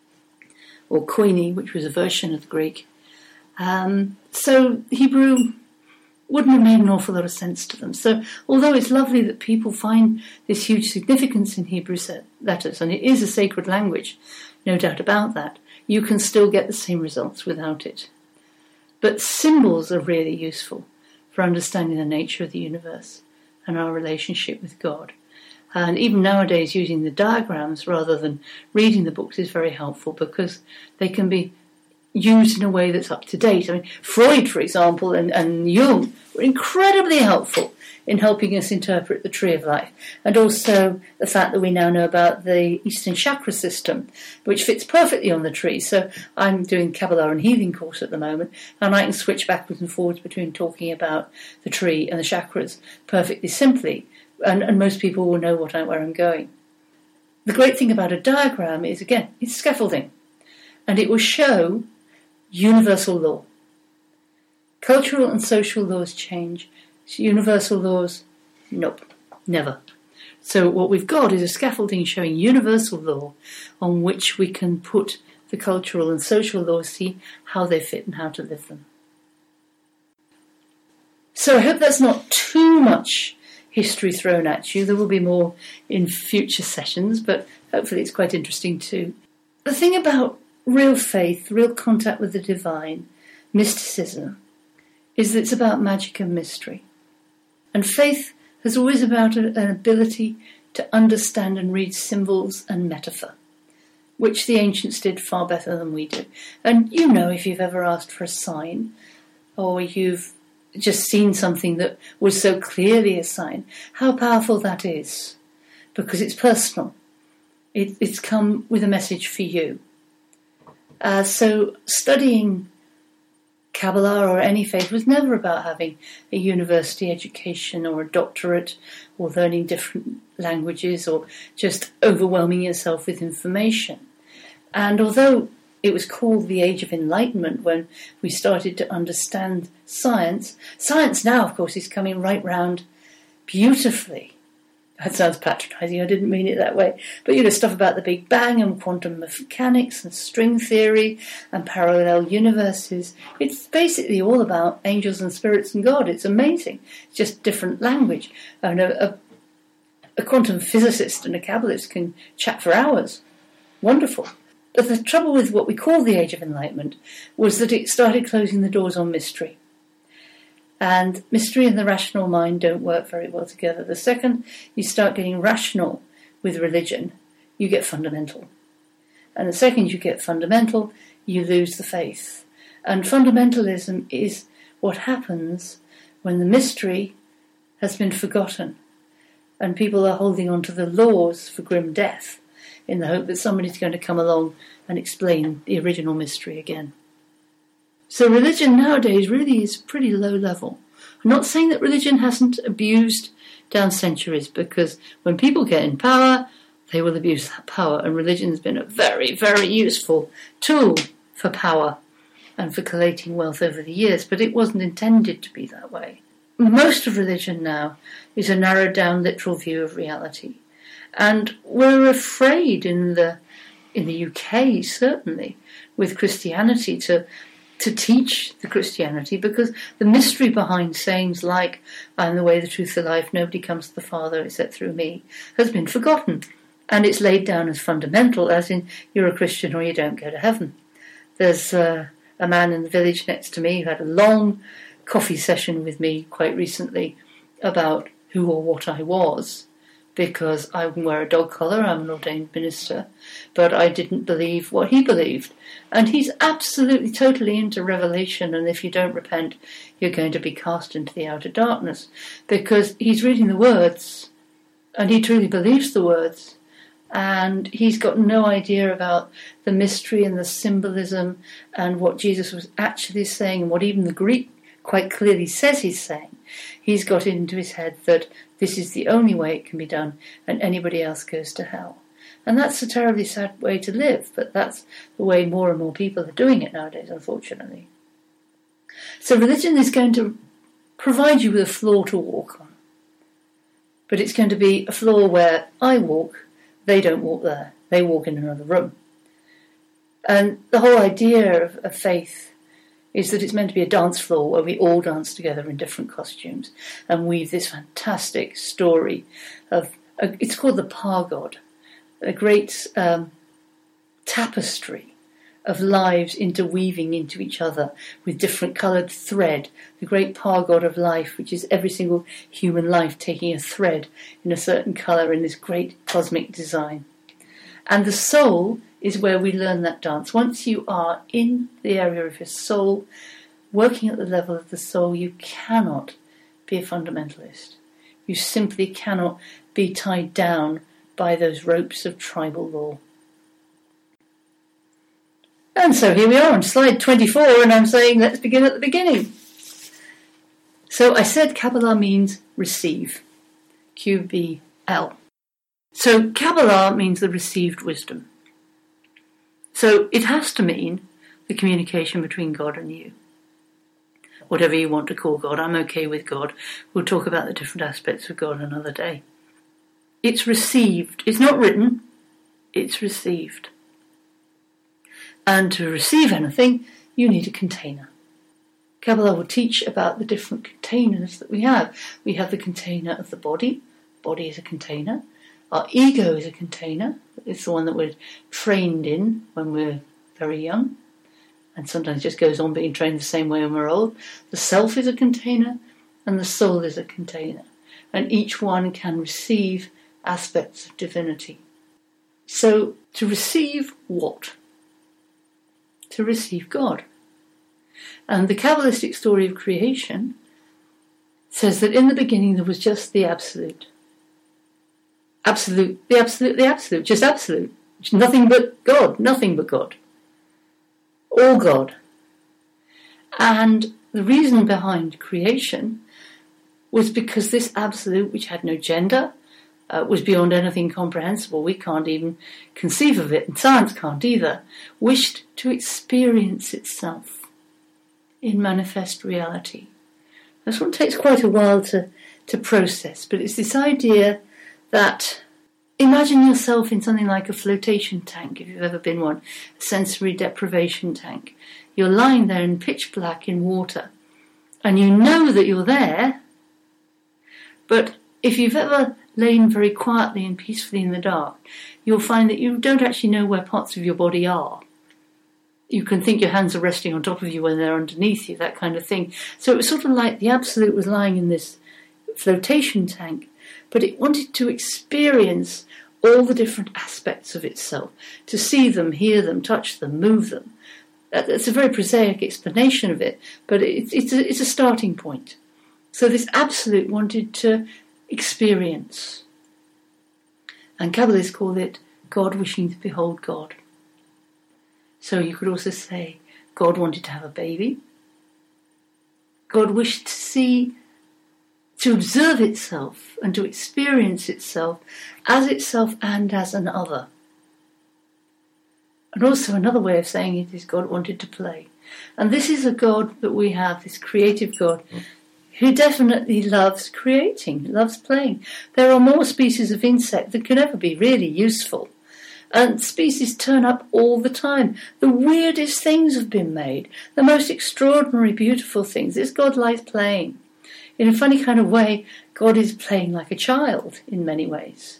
or Koine, which was a version of the Greek. Um, so Hebrew wouldn't have made an awful lot of sense to them. So although it's lovely that people find this huge significance in Hebrew letters, and it is a sacred language, no doubt about that, you can still get the same results without it. But symbols are really useful for understanding the nature of the universe and our relationship with God. And even nowadays, using the diagrams rather than reading the books is very helpful because they can be used in a way that's up to date. I mean, Freud, for example, and, and Jung were incredibly helpful in helping us interpret the Tree of Life, and also the fact that we now know about the Eastern chakra system, which fits perfectly on the tree. So I'm doing Kabbalah and Healing course at the moment, and I can switch backwards and forwards between talking about the tree and the chakras perfectly simply, and, and most people will know what I, where I'm going. The great thing about a diagram is, again, it's scaffolding, and it will show universal law. Cultural and social laws change. Universal laws, nope, never. So what we've got is a scaffolding showing universal law on which we can put the cultural and social laws, see how they fit and how to live them. So I hope that's not too much history thrown at you. There will be more in future sessions, but hopefully it's quite interesting too. The thing about real faith, real contact with the divine, mysticism, is that it's about magic and mystery. And faith is always about an ability to understand and read symbols and metaphor, which the ancients did far better than we do. And you know, if you've ever asked for a sign, or you've just seen something that was so clearly a sign, how powerful that is, because it's personal. It, it's come with a message for you. Uh, so studying Kabbalah or any faith was never about having a university education or a doctorate or learning different languages or just overwhelming yourself with information. And although it was called the Age of Enlightenment when we started to understand science, science now, of course, is coming right round beautifully. That sounds patronising, I didn't mean it that way. But, you know, stuff about the Big Bang and quantum mechanics and string theory and parallel universes. It's basically all about angels and spirits and God. It's amazing. It's just different language. And a, a, a quantum physicist and a Kabbalist can chat for hours. Wonderful. But the trouble with what we call the Age of Enlightenment was that it started closing the doors on mystery. And mystery and the rational mind don't work very well together. The second you start getting rational with religion, you get fundamental. And the second you get fundamental, you lose the faith. And fundamentalism is what happens when the mystery has been forgotten and people are holding on to the laws for grim death in the hope that somebody's going to come along and explain the original mystery again. So religion nowadays really is pretty low level. I'm not saying that religion hasn't abused down centuries, because when people get in power, they will abuse that power, and religion has been a very, very useful tool for power and for collating wealth over the years, but it wasn't intended to be that way. Most of religion now is a narrowed down literal view of reality, and we're afraid in the in the U K certainly with Christianity to to teach the Christianity, because the mystery behind sayings like, I am the way, the truth, the life, nobody comes to the Father except through me, has been forgotten. And it's laid down as fundamental, as in, you're a Christian or you don't go to heaven. There's uh, a man in the village next to me who had a long coffee session with me quite recently about who or what I was, because I wear a dog collar, I'm an ordained minister, but I didn't believe what he believed. And he's absolutely, totally into Revelation, and if you don't repent, you're going to be cast into the outer darkness, because he's reading the words, and he truly believes the words, and he's got no idea about the mystery and the symbolism and what Jesus was actually saying, and what even the Greek quite clearly says he's saying. He's got it into his head that this is the only way it can be done, and anybody else goes to hell. And that's a terribly sad way to live, but that's the way more and more people are doing it nowadays, unfortunately. So religion is going to provide you with a floor to walk on. But it's going to be a floor where I walk, they don't walk there. They walk in another room. And the whole idea of, of faith is that it's meant to be a dance floor where we all dance together in different costumes and weave this fantastic story of, uh, it's called the Pagod, a great um, tapestry of lives interweaving into each other with different coloured thread, the great Pagod of life, which is every single human life taking a thread in a certain colour in this great cosmic design. And the soul is where we learn that dance. Once you are in the area of your soul, working at the level of the soul, you cannot be a fundamentalist. You simply cannot be tied down by those ropes of tribal law. And so here we are on slide twenty-four, and I'm saying let's begin at the beginning. So I said Kabbalah means receive, Q B L. So Kabbalah means the received wisdom. So it has to mean the communication between God and you. Whatever you want to call God, I'm okay with God. We'll talk about the different aspects of God another day. It's received. It's not written, it's received. And to receive anything, you need a container. Kabbalah will teach about the different containers that we have. We have the container of the body. Body is a container. Our ego is a container. It's the one that we're trained in when we're very young, and sometimes just goes on being trained the same way when we're old. The self is a container, and the soul is a container. And each one can receive aspects of divinity. So, to receive what? To receive God. And the Kabbalistic story of creation says that in the beginning there was just the absolute. Absolute, the absolute, the absolute, just absolute. Nothing but God, nothing but God. All God. And the reason behind creation was because this absolute, which had no gender, uh, was beyond anything comprehensible. We can't even conceive of it, and science can't either, wished to experience itself in manifest reality. This one takes quite a while to, to process, but it's this idea that imagine yourself in something like a flotation tank, if you've ever been one, a sensory deprivation tank. You're lying there in pitch black in water, and you know that you're there, but if you've ever lain very quietly and peacefully in the dark, you'll find that you don't actually know where parts of your body are. You can think your hands are resting on top of you when they're underneath you, that kind of thing. So it was sort of like the absolute was lying in this flotation tank, but it wanted to experience all the different aspects of itself, to see them, hear them, touch them, move them. That's a very prosaic explanation of it, but it's, it's, a, it's a starting point. So this absolute wanted to experience. And Kabbalists call it God wishing to behold God. So you could also say God wanted to have a baby. God wished to see, to observe itself and to experience itself as itself and as an other. And also another way of saying it is God wanted to play. And this is a God that we have, this creative God, who definitely loves creating, loves playing. There are more species of insect that can ever be really useful. And species turn up all the time. The weirdest things have been made. The most extraordinary, beautiful things. This God likes playing. In a funny kind of way, God is playing like a child in many ways.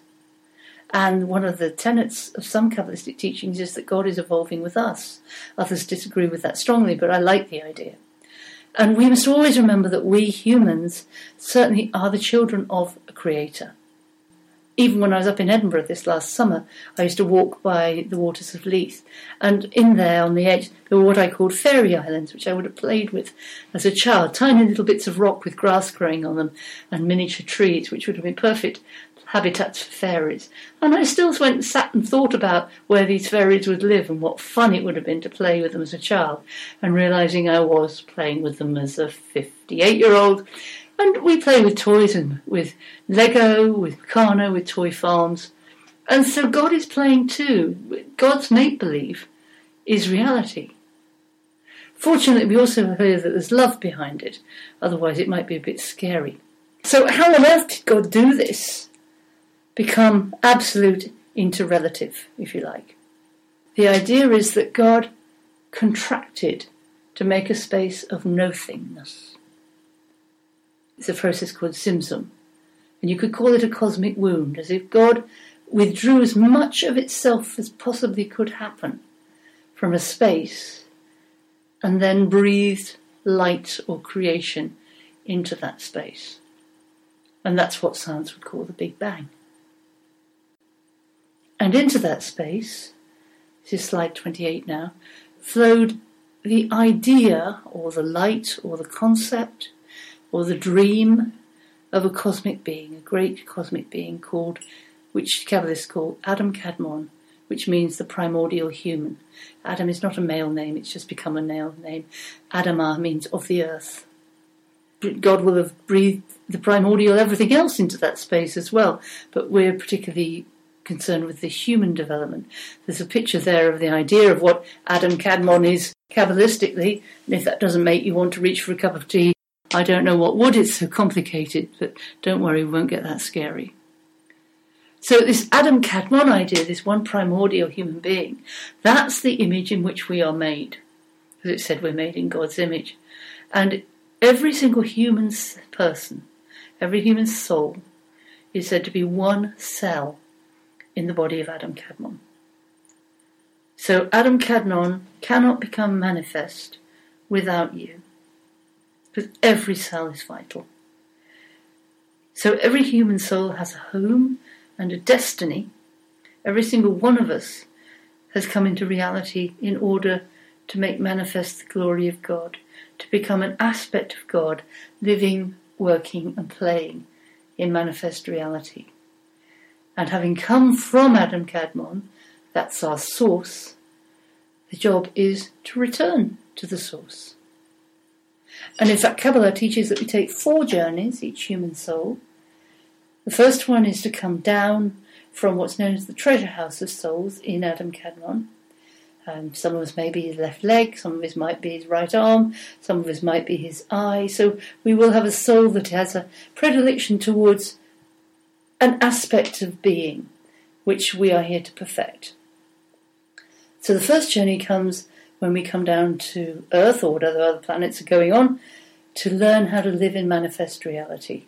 And one of the tenets of some Kabbalistic teachings is that God is evolving with us. Others disagree with that strongly, but I like the idea. And we must always remember that we humans certainly are the children of a creator. Even when I was up in Edinburgh this last summer, I used to walk by the waters of Leith, and in there on the edge there were what I called fairy islands, which I would have played with as a child, tiny little bits of rock with grass growing on them and miniature trees, which would have been perfect habitats for fairies. And I still went and sat and thought about where these fairies would live and what fun it would have been to play with them as a child, and realising I was playing with them as a fifty-eight-year-old. And we play with toys and with Lego, with Meccano, with toy farms. And so God is playing too. God's make-believe is reality. Fortunately, we also hear that there's love behind it. Otherwise, it might be a bit scary. So how on earth did God do this? Become absolute into relative, if you like. The idea is that God contracted to make a space of nothingness. It's a process called Tzimtzum, and you could call it a cosmic wound, as if God withdrew as much of itself as possibly could happen from a space and then breathed light or creation into that space. And that's what science would call the Big Bang. And into that space, this is slide twenty-eight now, flowed the idea or the light or the concept or the dream of a cosmic being, a great cosmic being called, which Kabbalists call Adam Kadmon, which means the primordial human. Adam is not a male name, it's just become a male name. Adamah means of the earth. God will have breathed the primordial everything else into that space as well, but we're particularly concerned with the human development. There's a picture there of the idea of what Adam Kadmon is Kabbalistically, and if that doesn't make you want to reach for a cup of tea, I don't know what would. It's so complicated, but don't worry, we won't get that scary. So this Adam Kadmon idea, this one primordial human being, that's the image in which we are made. As it said, we're made in God's image. And every single human person, every human soul, is said to be one cell in the body of Adam Kadmon. So Adam Kadmon cannot become manifest without you, because every cell is vital. So every human soul has a home and a destiny. Every single one of us has come into reality in order to make manifest the glory of God, to become an aspect of God, living, working and playing in manifest reality. And having come from Adam Kadmon, that's our source, the job is to return to the source. And in fact, Kabbalah teaches that we take four journeys, each human soul. The first one is to come down from what's known as the treasure house of souls in Adam Kadmon. Um, some of us may be his left leg, some of us might be his right arm, some of us might be his eye. So we will have a soul that has a predilection towards an aspect of being which we are here to perfect. So the first journey comes when we come down to Earth or whatever other planets are going on to learn how to live in manifest reality.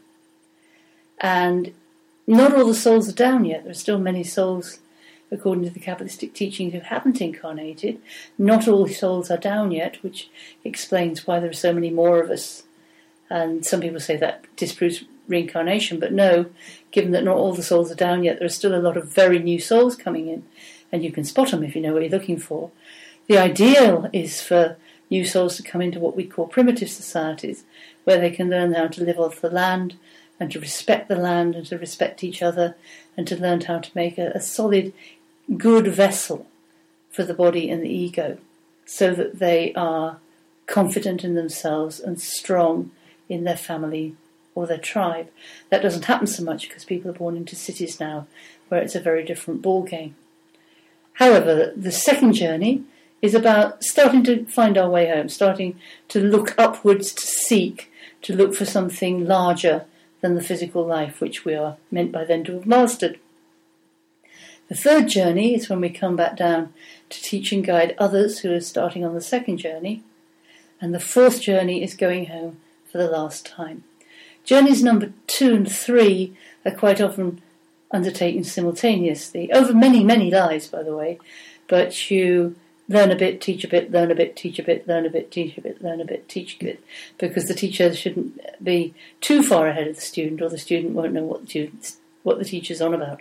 And not all the souls are down yet. There are still many souls, according to the Kabbalistic teachings, who haven't incarnated. Not all souls are down yet, which explains why there are so many more of us. And some people say that disproves reincarnation, but no, given that not all the souls are down yet, there are still a lot of very new souls coming in, and you can spot them if you know what you're looking for. The ideal is for new souls to come into what we call primitive societies, where they can learn how to live off the land, and to respect the land, and to respect each other, and to learn how to make a, a solid, good vessel for the body and the ego, so that they are confident in themselves and strong in their family or their tribe. That doesn't happen so much because people are born into cities now, where it's a very different ball game. However, the second journey is about starting to find our way home, starting to look upwards, to seek, to look for something larger than the physical life which we are meant by then to have mastered. The third journey is when we come back down to teach and guide others who are starting on the second journey. And the fourth journey is going home for the last time. Journeys number two and three are quite often undertaken simultaneously, over many, many lives, by the way, but you learn a bit, teach a bit, learn a bit, teach a bit, learn a bit, teach a bit, learn a bit, teach a bit, because the teacher shouldn't be too far ahead of the student, or the student won't know what the, student, what the teacher's on about.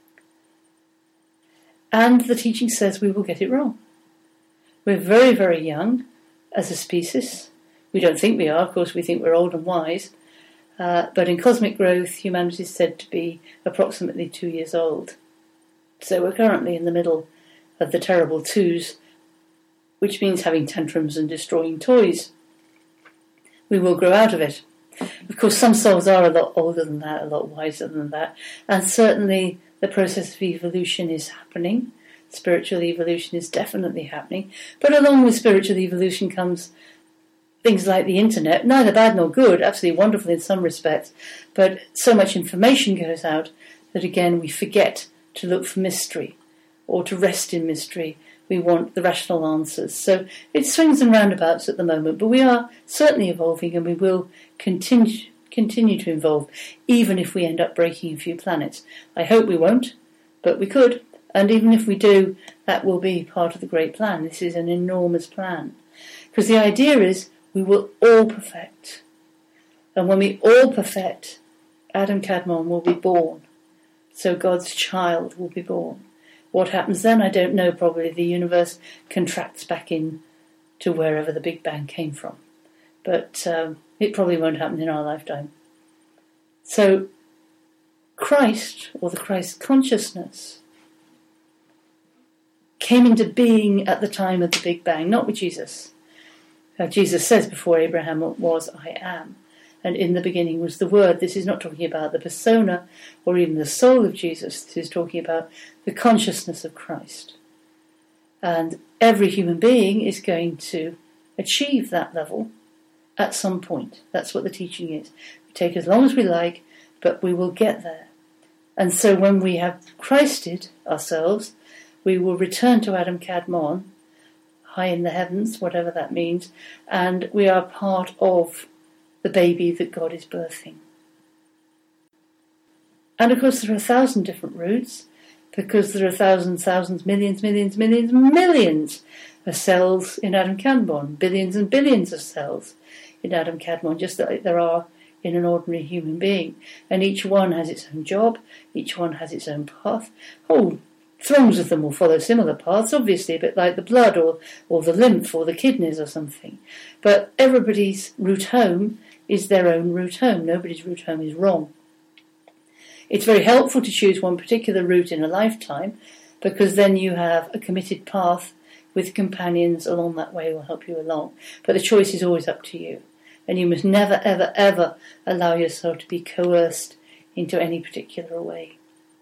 And the teaching says we will get it wrong. We're very, very young as a species. We don't think we are, of course we think we're old and wise, uh, but in cosmic growth humanity is said to be approximately two years old. So we're currently in the middle of the terrible twos, which means having tantrums and destroying toys. We will grow out of it. Of course, some souls are a lot older than that, a lot wiser than that, and certainly the process of evolution is happening. Spiritual evolution is definitely happening, but along with spiritual evolution comes things like the internet, neither bad nor good, absolutely wonderful in some respects, but so much information goes out that again we forget to look for mystery or to rest in mystery. We want the rational answers. So it swings and roundabouts at the moment, but we are certainly evolving, and we will continue continue to evolve, even if we end up breaking a few planets. I hope we won't, but we could, and even if we do, that will be part of the great plan. This is an enormous plan, because the idea is we will all perfect, and when we all perfect, Adam Kadmon will be born, so God's child will be born. What happens then, I don't know. Probably the universe contracts back in to wherever the Big Bang came from. But um, it probably won't happen in our lifetime. So Christ, or the Christ consciousness, came into being at the time of the Big Bang, not with Jesus. Uh, Jesus says, before Abraham was, I am. And in the beginning was the Word. This is not talking about the persona or even the soul of Jesus. This is talking about the consciousness of Christ. And every human being is going to achieve that level at some point. That's what the teaching is. We take as long as we like, but we will get there. And so when we have Christed ourselves, we will return to Adam Kadmon, high in the heavens, whatever that means, and we are part of the baby that God is birthing. And of course there are a thousand different routes, because there are thousands, thousands, millions, millions, millions, millions of cells in Adam Kadmon, billions and billions of cells in Adam Kadmon, just like there are in an ordinary human being. And each one has its own job, each one has its own path. Oh, throngs of them will follow similar paths, obviously, a bit like the blood or, or the lymph or the kidneys or something. But everybody's route home is their own route home. Nobody's route home is wrong. It's very helpful to choose one particular route in a lifetime, because then you have a committed path with companions along that way who will help you along. But the choice is always up to you. And you must never, ever, ever allow yourself to be coerced into any particular way.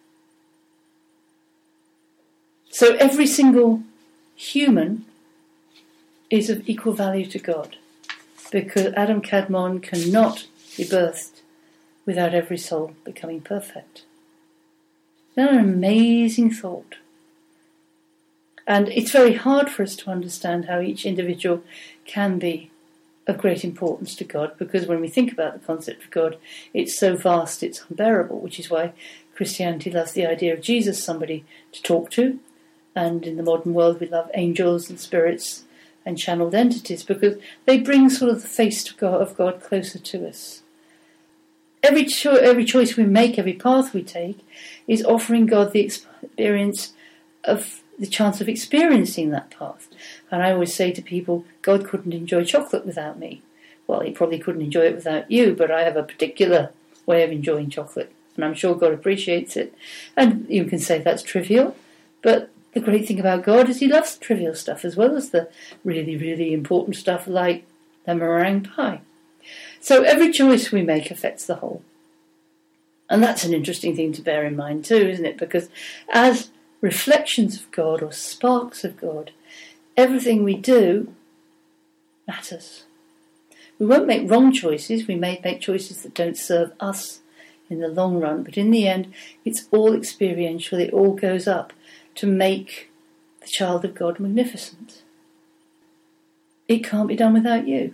So every single human is of equal value to God, because Adam Kadmon cannot be birthed without every soul becoming perfect. Isn't that an amazing thought? And it's very hard for us to understand how each individual can be of great importance to God, because when we think about the concept of God, it's so vast, it's unbearable, which is why Christianity loves the idea of Jesus, somebody to talk to. And in the modern world, we love angels and spirits and channeled entities, because they bring sort of the face of God, of God closer to us. Every, cho- every choice we make, every path we take, is offering God the experience of the chance of experiencing that path. And I always say to people, God couldn't enjoy chocolate without me. Well, he probably couldn't enjoy it without you, but I have a particular way of enjoying chocolate, and I'm sure God appreciates it. And you can say that's trivial, but the great thing about God is he loves the trivial stuff as well as the really, really important stuff like the meringue pie. So every choice we make affects the whole. And that's an interesting thing to bear in mind too, isn't it? Because as reflections of God or sparks of God, everything we do matters. We won't make wrong choices. We may make choices that don't serve us in the long run, but in the end, it's all experiential. It all goes up to make the child of God magnificent. It can't be done without you.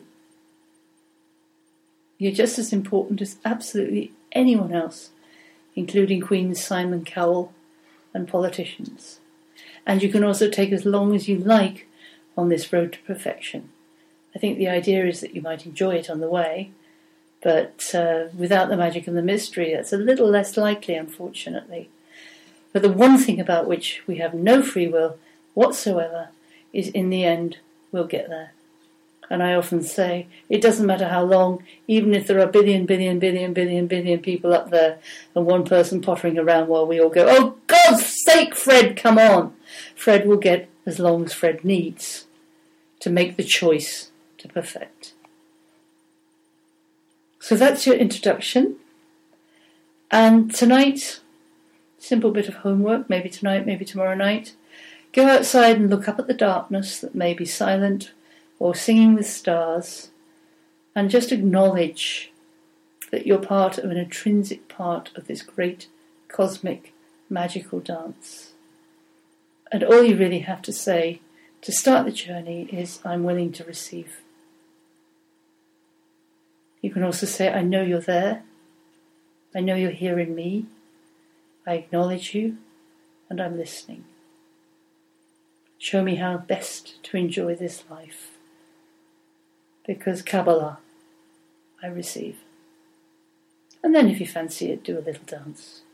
You're just as important as absolutely anyone else, including Queen Simon Cowell and politicians. And you can also take as long as you like on this road to perfection. I think the idea is that you might enjoy it on the way, but uh, without the magic and the mystery, that's a little less likely, unfortunately. But the one thing about which we have no free will whatsoever is, in the end, we'll get there. And I often say, it doesn't matter how long, even if there are billion, billion, billion, billion, billion people up there and one person pottering around while we all go, oh, God's sake, Fred, come on. Fred will get as long as Fred needs to make the choice to perfect. So that's your introduction. And tonight, simple bit of homework, maybe tonight, maybe tomorrow night. Go outside and look up at the darkness that may be silent or singing with stars, and just acknowledge that you're part of an intrinsic part of this great cosmic magical dance. And all you really have to say to start the journey is, I'm willing to receive. You can also say, I know you're there. I know you're hearing me. I acknowledge you, and I'm listening. Show me how best to enjoy this life. Because Kabbalah, I receive. And then if you fancy it, do a little dance.